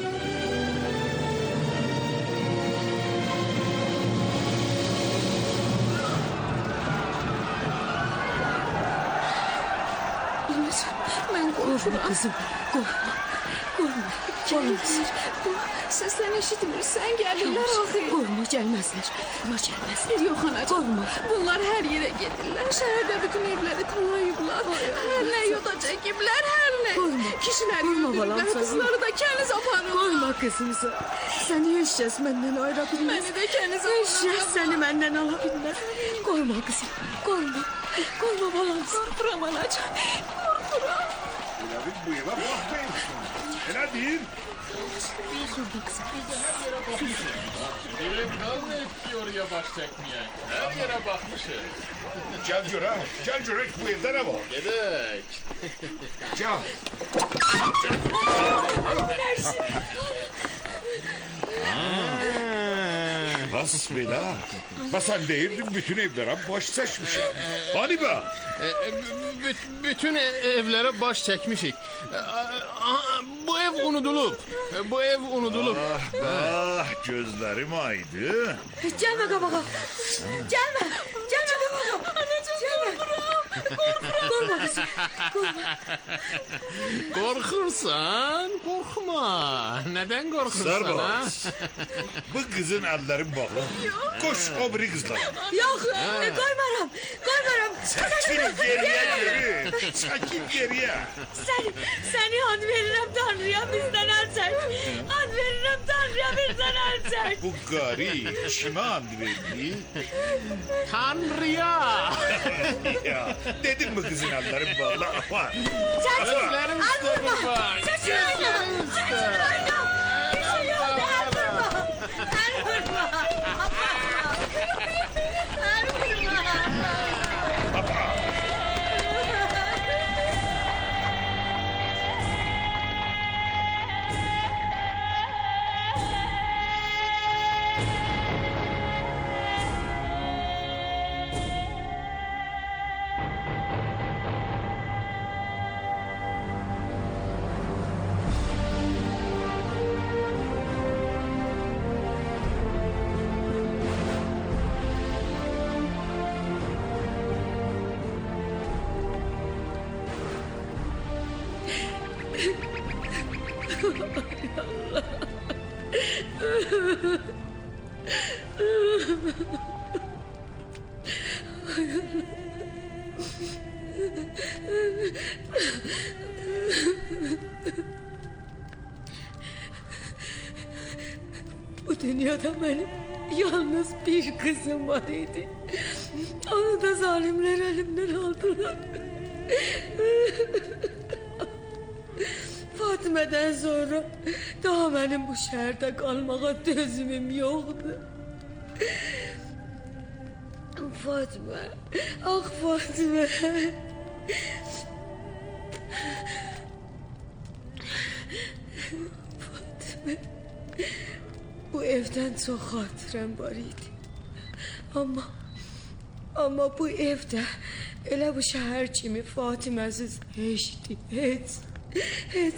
Mən qorxuram. Qızım, qorxma. Qorxma. Gəlirlər. Bu səslər eşitmirsən, gəlirlər axı. Qorxma, gəlməzlər. Gəlməzlər. Yox, ana, qorxma. Bunlar hər yerə gedirlər. Şəhərdə bütün evləri talayıblar. Hər nə yoda çəkiblər, hər nə. kişiləri Qoyma balam öldürürlər, sən. qızları da kəniz aparırlar. Qoyma qızımızı. Səni heç kəs məndən ayıra bilməz. Məni də kəniz Heç kəs aparırlar. səni məndən ala bilməz. Qoyma qızım, qoyma. Qoyma balam. Qorxuram anacan, qorxuram. Elə bir bu evə baxmayın. Elə deyil. Benim kalma etki oraya baş çekmeye. Her yere bakmışım. Gel görək bu evdə nə var? Gedek. Gel. Bas belə. Basan deyirdin bütün evlərə baş çəkmişəm. Hani be? Bütün evlere baş çekmişik. Bu ev unudulup. Bu ev unudulup. Ah, gözlərim aydı. Gəlmə qabağa. Gəlmə. Gəlmə qabağa. Anacığım, qorxuram. Qorxma qızım. Korkursan korkma. Neden korkursan ha? Sarbaz. Bu qızın əllərin bağlı. Koş o biri qızlar. Yox, qoymaram. Qoymaram. Çəkil geriyə geri. Çəkil geriyə. Səni ad verirəm Tanrıya bizdən əl çək. Ad verirəm Tanrıya bizdən əl çək. Bu qarı kimə and verdi? Tanrı'ya. Ya, dedim mi qızın əllərin bağlı? Ama. Gözlerim üstü kurban. Gözlerim üstü. Bu dünyada benim yalnız bir kızım var idi. Onu da zalimler elimden aldılar. Fatime'den sonra daha benim bu şehirde kalmaya dözümüm yoktu. Fatime, ah Fatime. Fatime, bu evden çok hatırım var idi. Ama bu evde elə bu şehir kimi Fatimesiz hiçti, hiç.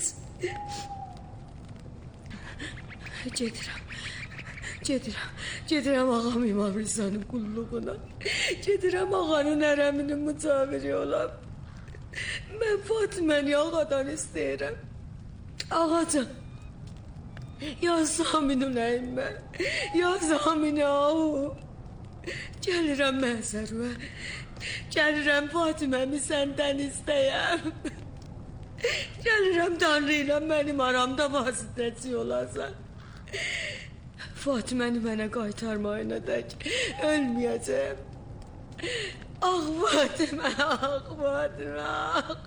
Gedirəm ağam İmam Rıza'nın qulluğuna. Gedirəm ağanın ərəminin mücaviri olam. Mən Fatiməni ağadan istəyirəm. Ağacan, ya Saminun əymə, ya Samin ahu. Gəlirəm mənzərvə, gəlirəm Fatiməmi səndən istəyəm. Gəlirəm Tanrı ilə mənim aramda vasitəçi olasan. Fatiməni mənə qaytarmayana dək ölməyəcəm. Ah Fatimə, ah Fatimə, ah.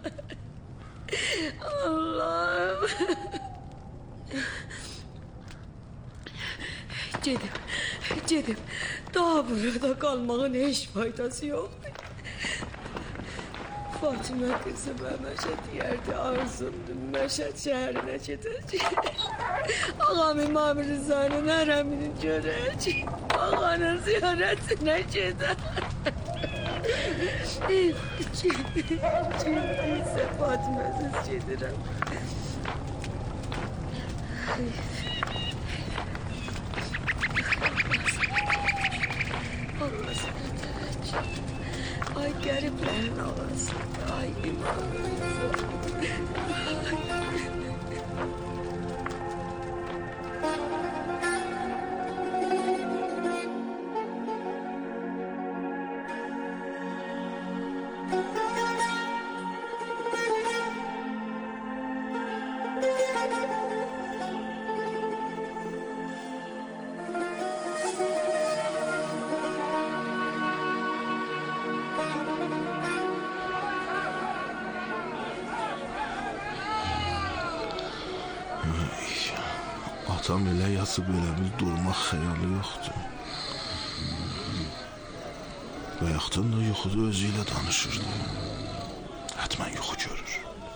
Allah'ım. Gedim. Daha burada kalmağın hiç faydası yok. Fatime kızıma Məşəd yerdi, arzumdur Məşəd şəhərinə gedəcək. Ağam İmam Rıza'nın hərəmini görəcək. Ağanın ziyarətinə gedər. Ciddisə Fatiməsiz gedirəm. Allah sənə tərək. Ay qəriblərin ağası. Ay İmam Rıza. Atam elə yatıb elə bir durmaq xəyalı yoxdur. Bayaqdan da yuxuda özü ilə danışırdı. Hətmən yuxu görür.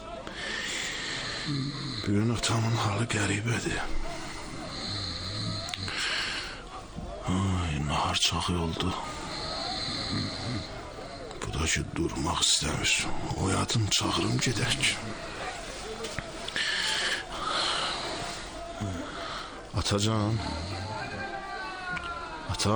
Bir gün atamın halı qəribədir. Ay, nahar çağı oldu. Bu da ki durmaq istəmir. Oyadım, çağırım, gedək. Atacan. Ata.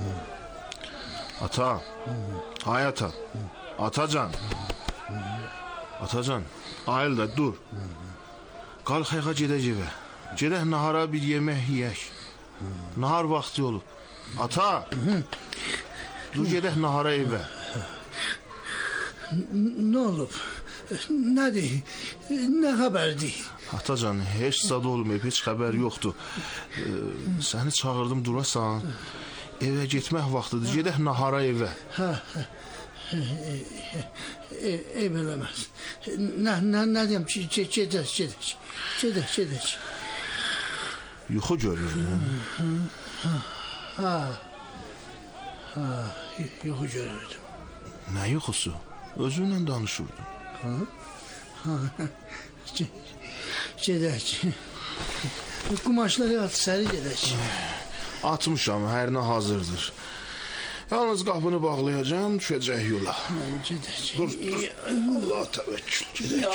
Ata. Ay ata. Atacan. Atacan. Ayıl da dur. Qalx ayağa gedək evə. Gedək nahara bir yemək yeyək. Nahar vaxtı olub. Ata. Dur gedək nahara evə. Nə olub? Nədir? Nə xəbərdir? Atacan, heç zad olmayıb, heç xəbər yoxdur. Səni çağırdım durasan. Evə getmək vaxtıdır. Gedək nahara evə. Ev eləməz. Nə deyəm ki, gedək. Yuxu görürdün. Yuxu görürdüm. Nə yuxusu? Özünlə danışırdın. Gedək. Qumaşları at, səri gedək. Atmışam, hər nə hazırdır. Yalnız qapını bağlayacağım, düşəcək yola. Gedək. Dur. Allah təvəkkül, gedək.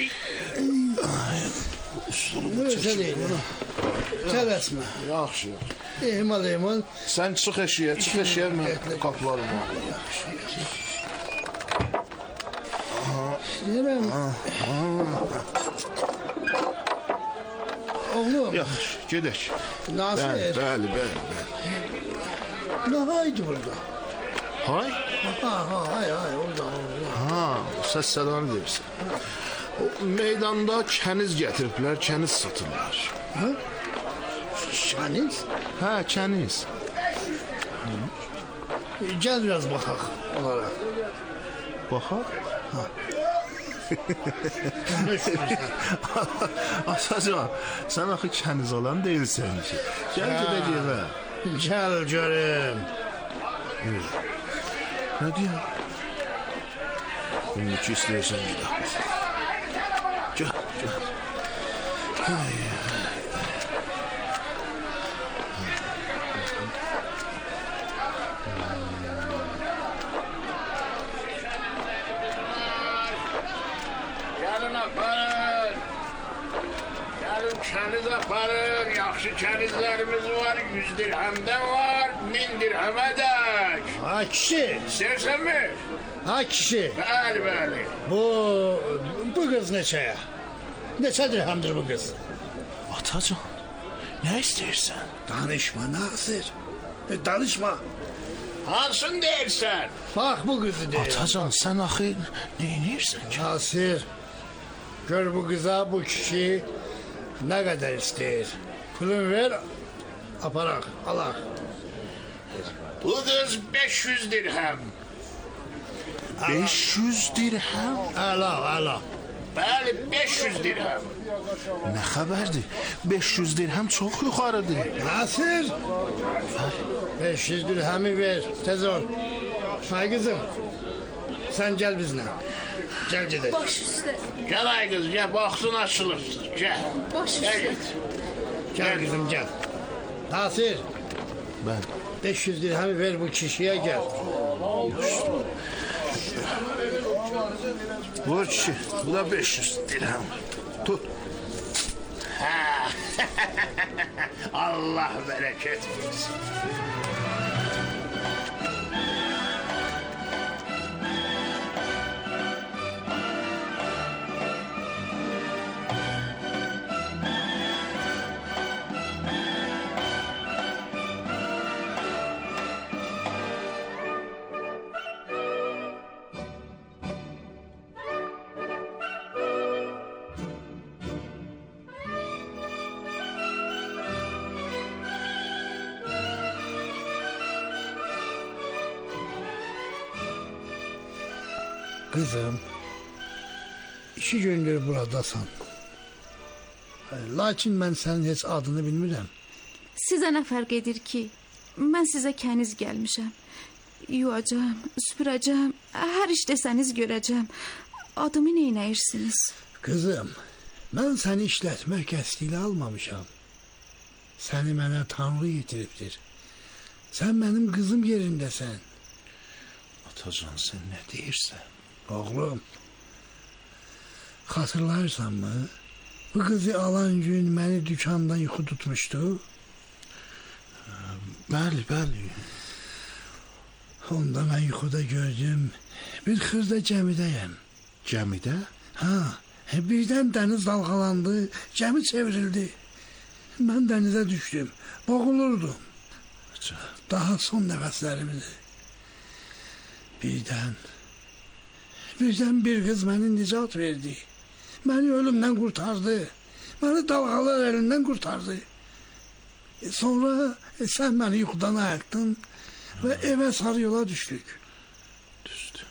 Özəl eylə. Tələsmə. Yaxşı. Ehmal. Sən çıx eşiyə, mən qapıları bağlayayım. Deyirəm. Oğlum. Yaxşı, gedək. Nasir. Bəli. Nə haydı burada? Hay? Hay, orada. Səs sədanı deyirsən. Meydanda kəniz gətiriblər, kəniz satırlar. Kəniz? Hə, kəniz. Gəl biraz baxaq onlara. Baxaq? Atacan, sən axı kəniz alan deyilsən ki. Gəl gedək evə. Gəl görüm. Nə deyəm? Bunu ki istəyirsən gedək bax. Gəl. Gəlin aparın. Gəlin kəniz aparın. Yaxşı kənizlərimiz var. 100 dirhəmdə var. 1000 dirhəmədək. Ha kişi. İstəyirsənmi? Ha kişi. Bəli. Bu qız neçəyə? Neçə dirhəmdir bu qız? Atacan, nə istəyirsən? Danışma Nasir. Danışma. Hansını deyirsən? Bax bu qızı deyir. Atacan, sən axı neynirsən ki? Nasir. Gör bu qıza bu kişi nə qədər istəyir. Pulun ver, aparaq, alaq. Bu qız 500 dirhəm. 500 dirhəm? Əla. Bəli, 500 dirhəm. Nə xəbərdir? 500 dirhəm çox yuxarıdır. Nasir. 500 dirhəmi ver, tez ol. Ay qızım, sən gəl bizlə. Gəl gedək. Baş üstə. Gəl ay qız, gəl, baxsın açılır. Gəl. Baş üstə. Gəl qızım, gəl. Nasir. Bəli. 500 dirhəmi ver bu kişiyə gəl. Buyur kişi, bu da 500 dirhəm. Tut. Allah bərəkət versin. Kızım, 2 gündür buradasan. Lakin mən sənin heç adını bilmirəm. Sizə nə fərq edir ki? Mən sizə kəniz gəlmişəm. Yuyacağım, süpürəcəm, hər iş desəniz görəcəm. Adımı neynəyirsiniz? Qızım, mən səni işlətmək qəsdilə almamışam. Səni mənə Tanrı yetiribdir. Sən mənim qızım yerindəsən. Atacan, sən nə deyirsən? Oğlum, xatırlayırsanmı? Bu qızı alan gün məni dükandan yuxu tutmuşdu. Bəli, bəli. Onda mən yuxuda gördüm. Bir xırda gəmidəyəm. Gəmidə? Ha, birdən dəniz dalğalandı, gəmi çevrildi. Mən dənizə düşdüm, boğulurdum. Daha son nəfəslərimdir. Birdən bir qız məni nicat verdi. Məni ölümdən qurtardı. Məni dalğalar əlindən qurtardı. Sonra sən məni yuxudan ayıqdın və evə sarı yola düşdük. Düzdür.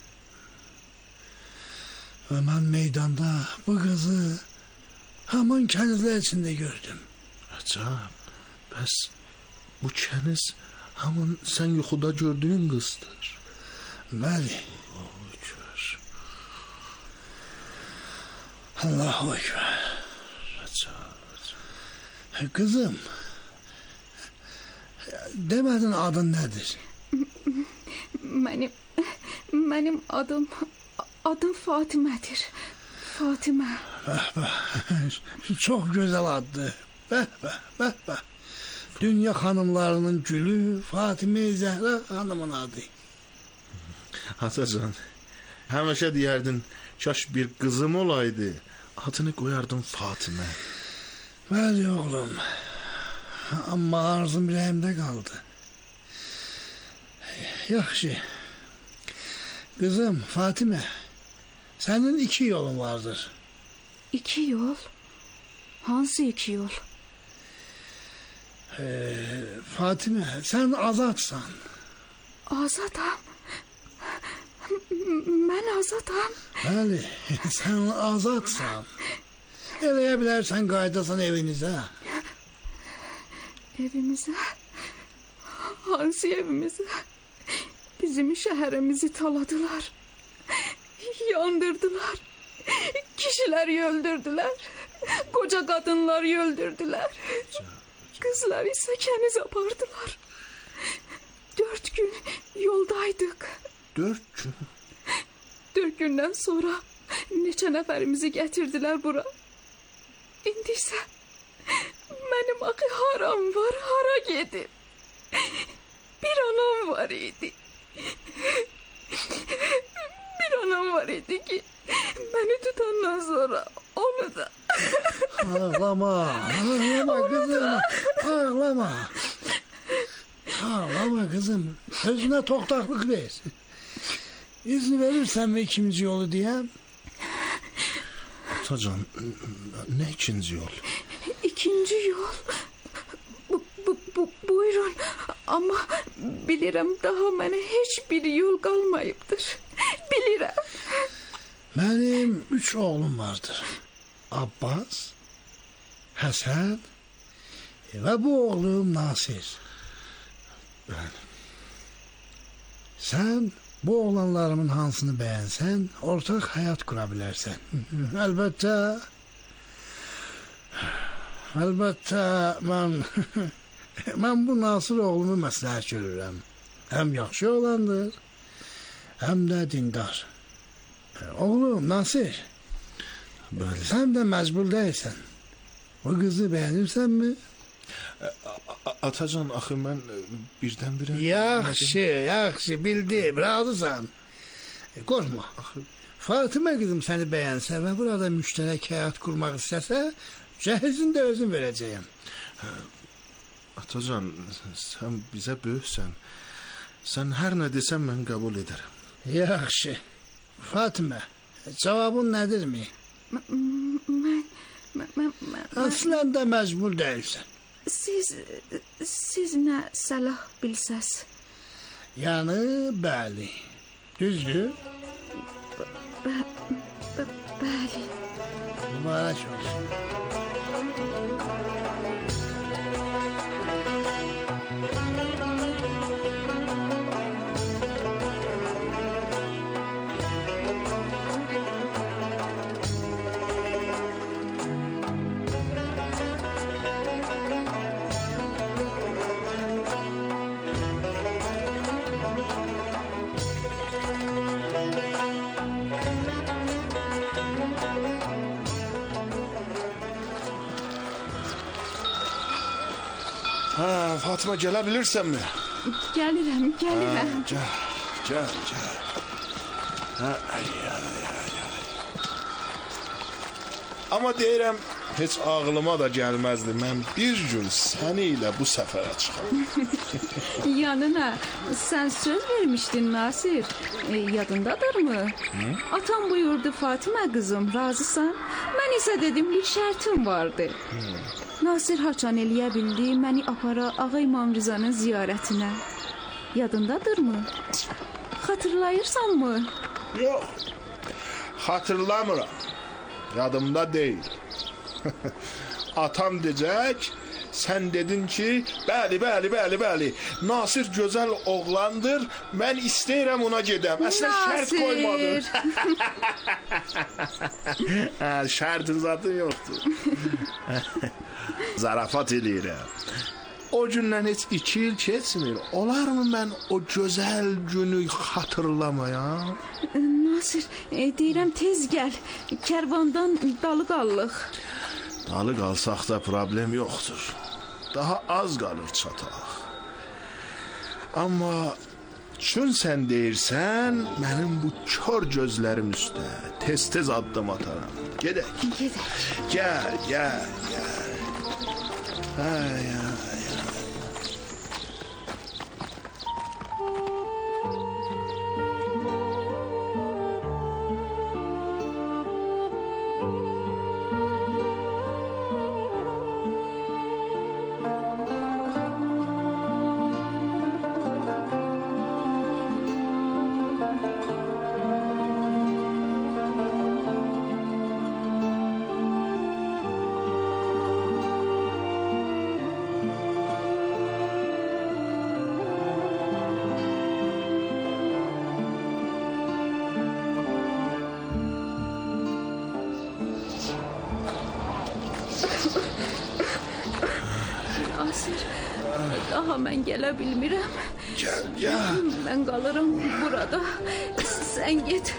Və mən meydanda bu qızı haman kənizlər içində gördüm. Əcəb, bəs bu kəniz haman sən yuxuda gördüyün qızdır. Bəli. Allahu Ekber. Kızım, demedin adın nedir? Benim adım Fatime'dir. Fatime. Çok güzel addı. Beh. Dünya hanımlarının gülü Fatime Zehra hanımın adı. Atacan, həmişə deyərdin, kaş bir qızım olaydı, adını qoyardım Fatimə. Bəli oğlum, amma arzum ürəyimdə qaldı. Yaxşı, qızım Fatimə, sənin 2 yolun vardır. 2 yol? Hansı 2 yol? Fatimə, sən azadsan. Azadam? Mən azadam? Bəli, sən azadsan. Eləyə bilərsən, qayıdasan evinizə. Evimizə? Hansı evimizə? Bizim şəhərimizi taladılar. Yandırdılar. Kişiləri öldürdülər. Koca qadınları öldürdülər. Qızlar isə kəniz apardılar. 4 gün yoldaydık. 4 gün? 4 gündən sonra neçə nəfərimizi gətirdilər bura. İndi isə mənim axı haram var, hara gedir. Bir anam var idi. Bir anam var idi ki, məni tutandan sonra onu da... Ağlama kızım, ağlama. Ağlama kızım, sözüne toxtaqlıq ver. İzni verirsən mi 2. yolu deyəm? Atacan, nə 2. yol? 2. yol? Buyurun, amma bilirəm daha mənə heç bir yol qalmayıbdır. Bilirəm. Mənim 3 oğlum vardır. Abbas, Həsən və bu oğlum Nasir. Sən bu oğlanlarımın hansını bəyənsən, ortaq həyat qura bilərsən. Əlbəttə, mən bu Nasir oğlumu məsləhət görürəm. Həm yaxşı oğlandır, həm də dindar. Oğlum Nasir, sən də məcbur deyilsən. O qızı bəyənirsənmi? Atacan, axı mən birdən-birə... Yaxşı, bildim, razısan. Qorxma. Fatimə qızım səni bəyənsə və burada müştərək həyat qurmaq istəsə, cəhizini də özüm verəcəyəm. Atacan, sən bizə böyüksən. Sən hər nə desən mən qəbul edərəm. Yaxşı. Fatimə, cavabın nədirmi? Əslən də məcbur deyilsən. Siz nə səlah bilsəz? Yəni, bəli. Düzdür? Bəli. mübarək olsun. Ha, Fatıma gelebilirsen mi? Gəlirəm, gəlirəm. Gel. Ha, ay. Ama deyirəm, heç ağlıma da gəlməzdi. Mən bir gün səni ilə bu səfərə çıxam. Yanına sen söz vermiştin Nasir. Yadındadırmı? Atam buyurdu Fatıma kızım razısan. Ben ise dedim bir şartım vardı. Nasir haçan eləyə bildi məni apara Ağa İmam Rızanın ziyarətinə. Yadındadırmı? Xatırlayırsan mı? Yok, hatırlamıram. Yadımda değil. Atam diyecek, sen dedin ki, bəli. Nasir güzel oğlandır, ben isteyirəm ona gedəm. Əslən şərt koymadın. Şərt zaten yoktur. Zarafat eləyirəm. O gündən heç 2 il keçmir. Olarmı mən o gözəl günü xatırlamayam? Nasir, deyirəm tez gəl. Kərvandan dalı qallıq. Dalı qalsaq da problem yoxdur. Daha az qalır çataq. Amma çün sən deyirsən, mənim bu kör gözlərim üstə tez addım ataram. Gedək. Gəl. Ay. Nasir, daha mən gələ bilmirəm. Gəl. Mən qalırım burada. Sən get.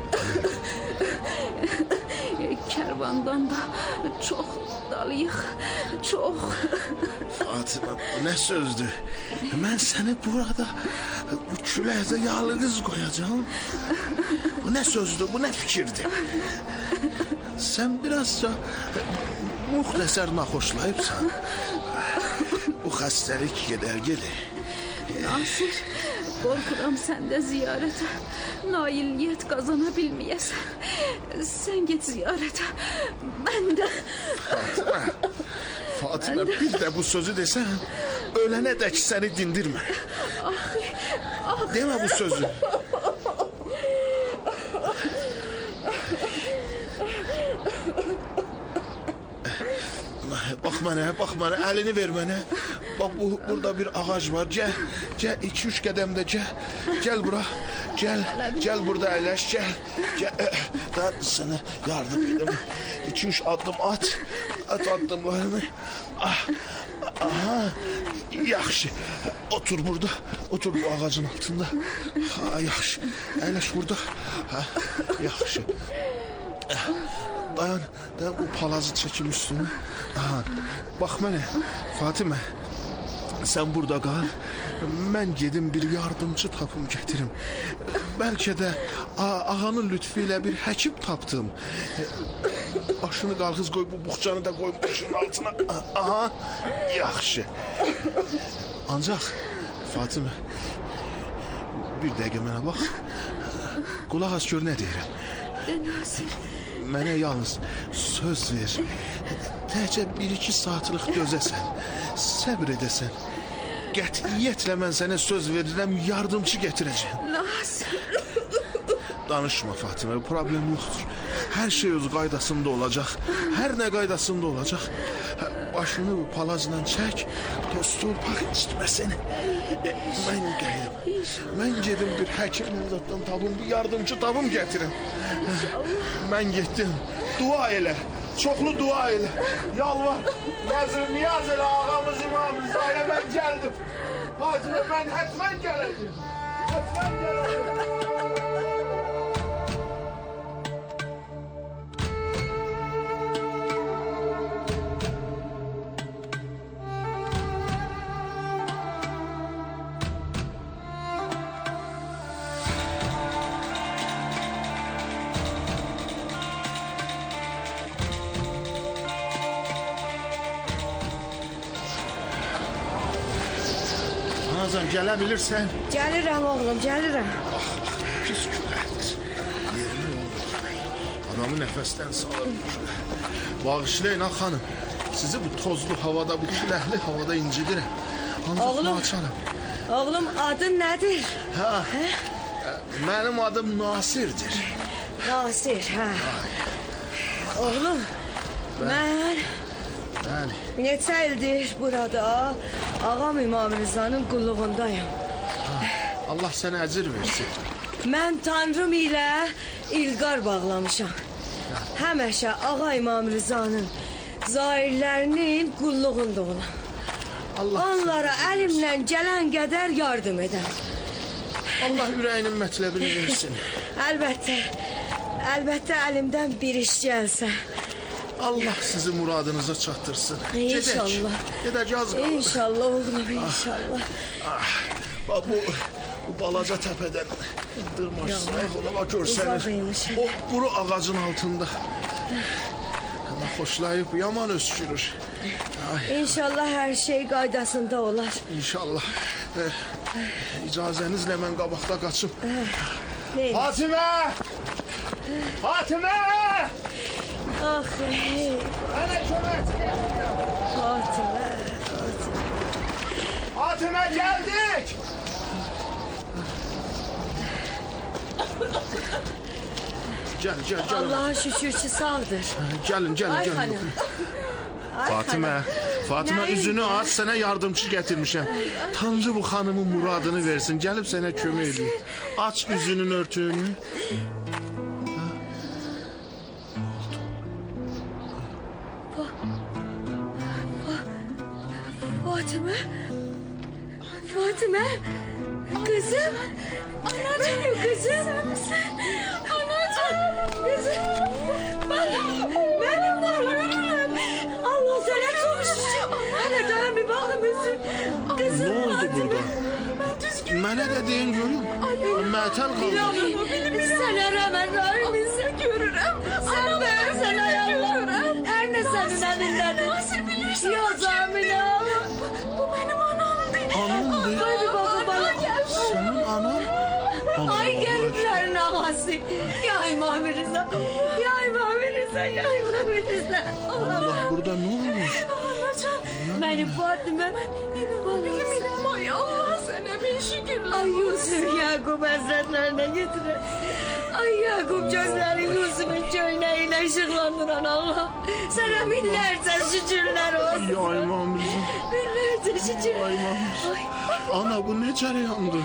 Kərvandan da çox dalıyıq. Çox. Fatıma, bu nə sözdür? Mən səni burada bu küləkdə yalnız qoyacağım. Bu nə sözdür, bu nə fikirdir? Sən birazca muxtəsər naxoşlayıbsan. Bu xəstəlik gedər. Nasir, qorxuram sən də ziyarətə nailiyyət qazana bilməyəsən. Sən get ziyarətə, mən də... Fatıma, bir də bu sözü desən, ölənə dək səni dindirmə. Demə bu sözü. Bax mənə, əlini ver mənə. Bax, burada bir ağac var. Gəl, 2-3 qədəmdə gəl bura. Gəl burada əyləş, gəl. Daha sənə yardım edim. 2-3 addım at addımlarını. Aha, yaxşı. Otur burada, otur bu ağacın altında. Yaxşı, əyləş burada. Yaxşı. Dayan, bu palazı çəkim üstünü. Bax mənə, Fatıma, sən burada qal. Mən gedim bir yardımcı tapım getirim. Bəlkə də ağanın lütfü ilə bir həkim tapdım. Başını qalxız qoy, bu buxcanı da qoy başının altına. Aha, yaxşı. Ancaq, Fatıma, bir dəqiqə mənə bax. Qulaq as gör nə deyirəm. Nasir. Mənə yalnız söz ver. Təcə 1-2 saatlıq dözəsən. Səbr edəsən. Qətiyyətlə mən sənə söz verirəm, yardımcı gətirəcəm. Nasir. Danışma Fatıma, problem yoxdur. Hər şey öz qaydasında olacaq. Hər nə qaydasında olacaq. Başını bu palazla çək. Toz torpaq içməsin. Mən gəldim. Mən gedim bir həkim zatdan tabım, bir yardımcı tabım gətirin. Mən getdim. Dua elə. Çoxlu dua elə. Yalvar. Yazır, niyaz elə ağamız imamız. Elə mən gəldim. Hacı, mən hətmən gələcəm. Hətmən gələcəm. Anacan, gələ bilirsən? Gəlirəm oğlum, gəlirəm. Pis küləkdir. Yerini olmur. Adamı nəfəsdən salır. Bağışlayın, xanım. Sizi bu tozlu havada, bu küləkli havada incidirəm. Oğlum, oğlum adın nədir? Ha, mənim adım Nasirdir. Nasir, hə. Oğlum, mən neçə ildir burada Ağam İmam Rıza'nın qulluğundayım. Allah sənə əcir versin. Mən Tanrım ilə ilqar bağlamışam. Həməşə Ağa İmam Rıza'nın zahirlərinin qulluğunda olan. Onlara əlimdən gələn qədər yardım edəm. Allah ürəyinin mətləbini versin. Əlbəttə əlimdən bir iş gəlsə. Allah sizi muradınıza çatdırsın. İnşallah. Gedək az qalır. İnşallah oğlum, inşallah. Bu balaca təpədən dırmaşsaq, ona bak görsəniz. O quru ağacın altında. Allah xoşlayıb, yaman öskürür. İnşallah hər şey qaydasında olar. İnşallah. İcazənizlə mən qabaqda qaçım. Fatimə! Fatimə! Ah, Mənə kömək! Fatimə! Fatimə, gəldik! Gəl. Allah'a şükür ki sağdır. Gəlin. Ay xanım. Fatimə, üzünü aç, sənə yardımcı gətirmişəm. Tanrı bu xanımın muradını versin, gəlib sənə kömək edin. Aç üzünün örtüyünü. Fatimə, kızım, benim kızım. Anacığım, kızım, benim oğlum. Allah sana çok şükür. Hele daha bir bakın mısın? Kızım, Ne oldu burada? Mənə də deyin görüm. Mətəl qaldı. Sənə rəmən rahimizə görürəm. Sən böyürsən ayağlarım. Her ne senin elindədir. Nasıl bilirsin? Ya Zamine. Bu benim anamdır. Anamdır? Hadi baba bana. Senin anan? Ay geliplerin ağası. Ya İmam Rıza. Ya İmam Rıza. Allah, burada ne olmuş? Benim Fatime. Ay Allah sana bin şükürler. Ay Yusuf Yakup hazretlerine getirin. Ay Yakup gözleri Yusuf'un köyneğiyle ışıklandıran Allah. Sana binlerce şükürler olsun. Ya İmam Rıza. Binlerce şükürler. Ya İmam Rıza. Ana, bu ne cereyandır?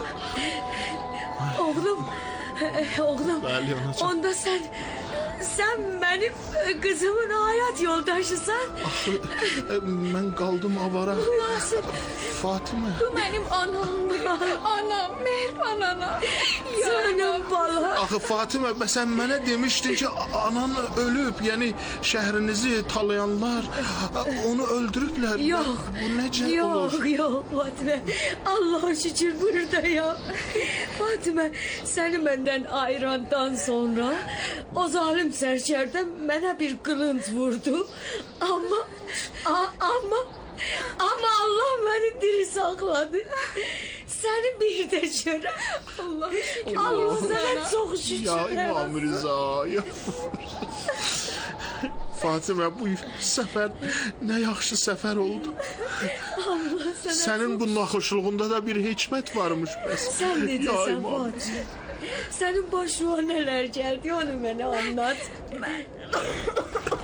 Oğlum. Bəli, anacığım. Onda sen benim kızımın hayat yoldaşısan. Ben kaldım avara. Nasıl? Fatıma. Bu benim anamdır. Anam, Mehriban ana. Canım bala. Axı Fatıma, sen mənə demiştin ki, anan ölüb, yani şehrinizi talayanlar onu öldürüblər. Yok. Bu necə olur? Yok Fatıma. Allah'a şükür burada ya. Fatıma, seni benden ayırandan sonra o zalim serçerden bana bir kılınç vurdu. Ama Allah beni diri sakladı. Seni bir de görem. Allah sana çok şükür. Ya İmam Rıza, ya. Fatıma, bu səfər nə yaxşı səfər oldu. Allah sana Sənin bu naxoşluğunda da bir hikmət varmış bəs. Sen ne Ya desen İmam. Fatıma? Senin başına neler geldi onu bana anlat.